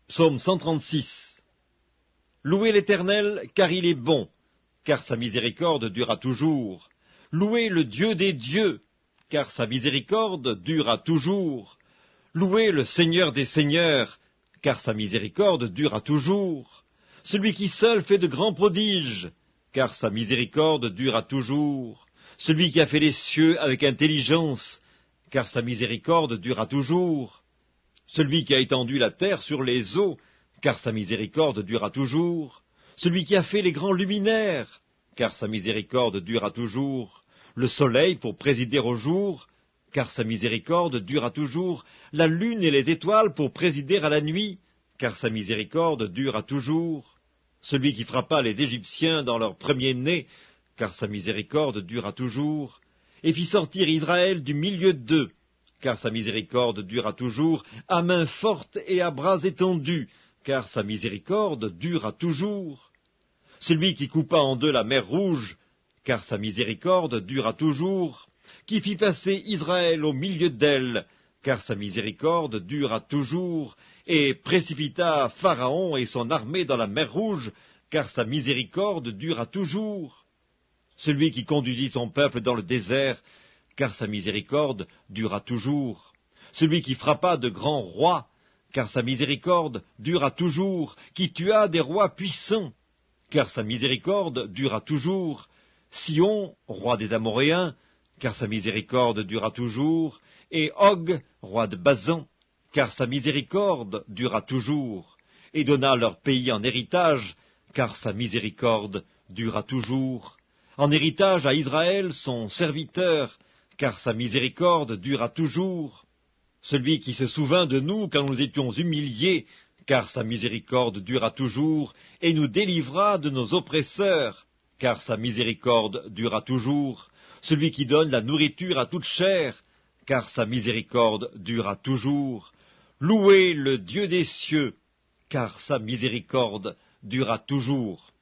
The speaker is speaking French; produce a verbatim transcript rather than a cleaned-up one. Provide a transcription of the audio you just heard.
Psaume cent trente-six. Louez l'Éternel, car il est bon, car sa miséricorde durera toujours. Louez le Dieu des dieux, car sa miséricorde durera toujours. Louez le Seigneur des seigneurs, car sa miséricorde durera toujours. Celui qui seul fait de grands prodiges, car sa miséricorde durera toujours. Celui qui a fait les cieux avec intelligence, car sa miséricorde durera toujours. Celui qui a étendu la terre sur les eaux, car sa miséricorde durera toujours. Celui qui a fait les grands luminaires, car sa miséricorde durera toujours. Le soleil pour présider au jour, car sa miséricorde durera toujours. La lune et les étoiles pour présider à la nuit, car sa miséricorde durera toujours. Celui qui frappa les Égyptiens dans leur premier-né, car sa miséricorde durera toujours. Et fit sortir Israël du milieu d'eux, car sa miséricorde durera toujours, à main forte et à bras étendus, car sa miséricorde durera toujours. Celui qui coupa en deux la mer Rouge, car sa miséricorde durera toujours, qui fit passer Israël au milieu d'elle, car sa miséricorde durera toujours, et précipita Pharaon et son armée dans la mer Rouge, car sa miséricorde durera toujours. Celui qui conduisit son peuple dans le désert, car sa miséricorde durera toujours. Celui qui frappa de grands rois, car sa miséricorde durera toujours, qui tua des rois puissants, car sa miséricorde durera toujours. Sion, roi des Amoréens, car sa miséricorde durera toujours, et Og, roi de Basan, car sa miséricorde durera toujours, et donna leur pays en héritage, car sa miséricorde durera toujours. En héritage à Israël son serviteur, car sa miséricorde durera toujours. Celui qui se souvint de nous quand nous étions humiliés, car sa miséricorde durera toujours, et nous délivra de nos oppresseurs, car sa miséricorde durera toujours. Celui qui donne la nourriture à toute chair, car sa miséricorde durera toujours. Louez le Dieu des cieux, car sa miséricorde durera toujours.